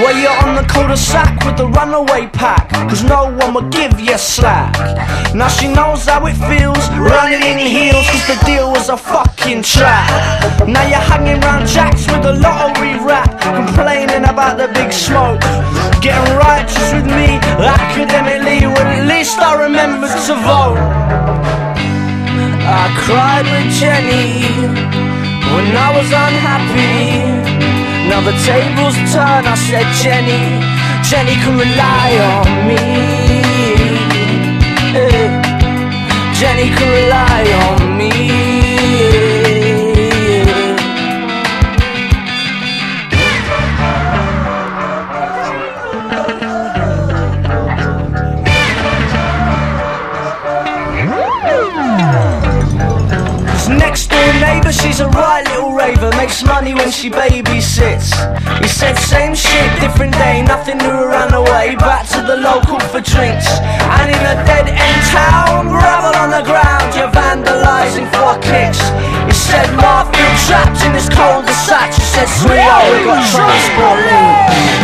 Well, you're on the cul-de-sac with the runaway pack, cause no one will give you slack. Now she knows how it feels, running in heels, cause the deal was a fucking trap. Now you're hanging round jacks with a lottery rap, complaining about the big smoke. Getting righteous with me, academically, well at least I remembered to vote. I cried with Jenny when I was unhappy. Now the tables turn, I said Jenny, Jenny can rely on me. Jenny can rely on me. Next door neighbour, she's a right little raver, makes money when she babysits. He said same shit, different day, nothing new around the way, back to the local for drinks. And in a dead end town, gravel on the ground, you're vandalising for kicks. He said, Ma, I feel trapped in this cul-de-sac. She said, sweetheart, we got transport links.